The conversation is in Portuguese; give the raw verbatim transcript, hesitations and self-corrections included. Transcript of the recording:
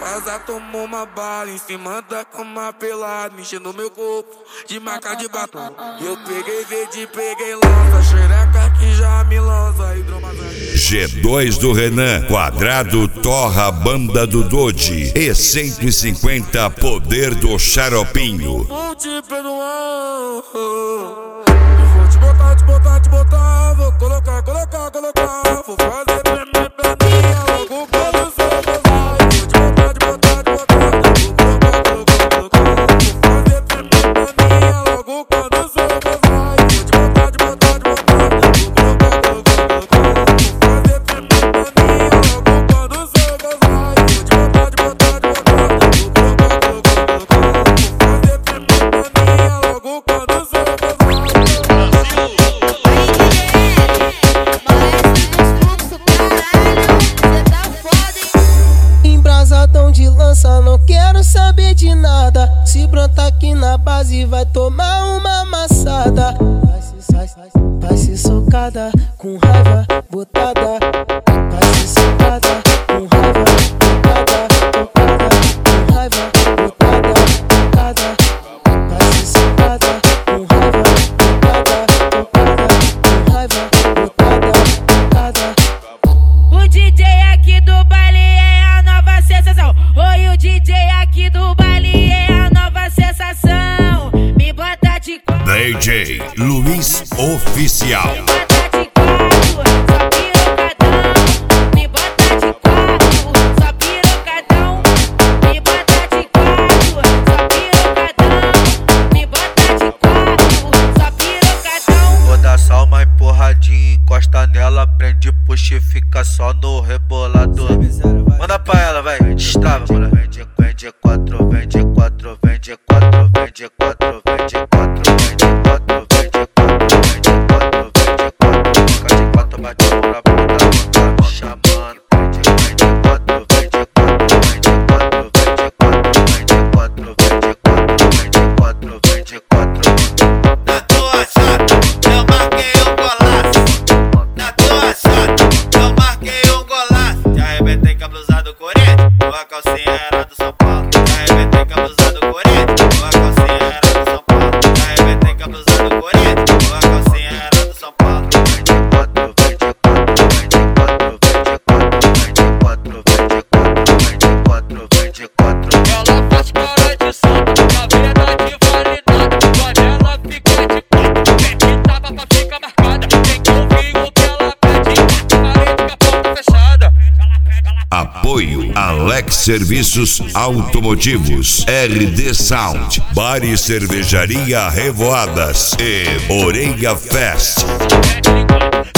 casa tomou uma bala em cima da cama pelada, mexendo no meu corpo de marca de batom. Eu peguei verde, peguei lança, xereca que já me lança. G dois do Renan, Quadrado torra a banda do Dodi e cento e cinquenta poder do Xaropinho. Vou te perdoar, vou te botar, te botar, te botar, vou colocar, colocar, colocar, vou fazer minha perninha logo quando você gozar. Vou te botar, te botar, te botar, vou colocar, colocar, colocar, vou fazer minha perninha logo quando você gozar. Vou te botar, te botar, te botar, vou colocar, colocar, colocar, vou fazer minha perninha logo quando você gozar. Vou te botar, te botar, te botar, vou colocar, colocar, colocar, vou fazer minha perninha logo quando você gozar. Embrasadão de lança, não quero saber de nada. Se brotar aqui na base, vai tomar uma amassada. Vai se, vai, vai, vai se socada, com raiva, botada. Vai se socada, com raiva, botada. Tocada, com raiva, botada. Tocada, vai se socada, com raiva, botada. Tocada, com raiva, botada. Tocada. O D J aqui do baile é a nova sensação. Oi, o D J aqui do baile é a nova sensação. Me bota de quatro, D J Luiz Oficial. me bota de quatro, só pirocadão. Me bota de quatro, só pirocadão. Me bota de quatro, só pirocadão. Me bota de quatro, só pirocadão. Vou dar só uma empurradinha, encosta nela, prende, puxa e fica só no rebolador. Manda pra ela, vai, destrava, mano. Vem de, vem de quatro, vem de quatro, vem de quatro, vem de quatro, vem de quatro, vem de quatro, vem de quatro, vem de quatro, vem de quatro, fica de quatro, bate pra bunda, tá me chamando. Vem de, vem de quatro, vem de quatro, vem de quatro, vem de quatro, vem de quatro, vem de quatro, vem de quatro, vem de quatro. Na tua chata, eu marquei um golaço. Na tua chata, eu marquei um golaço. Já arrebentei com a blusa do Corinthians, a calcinha era do São Paulo. Já arrebentei com a blusa do Corinthians, a calcinha era do São Paulo. Já arrebentei com a blusa do Corinthians, a calcinha era do São Paulo. Vem de quatro, vem de quatro, vem de quatro, vem de quatro, vem de quatro, vem de quatro, vem de quatro, vem de quatro. Ela faz cara de santo, na verdade vale nada. Quando ela fica de quatro, tem que tava pra ficar marcada. Tem que ouvir o que ela pede, parede com a porta fechada. Apoio Alex Serviços Automotivos, R D Sound, Bar e Cervejaria Revoadas e Orelha Fest.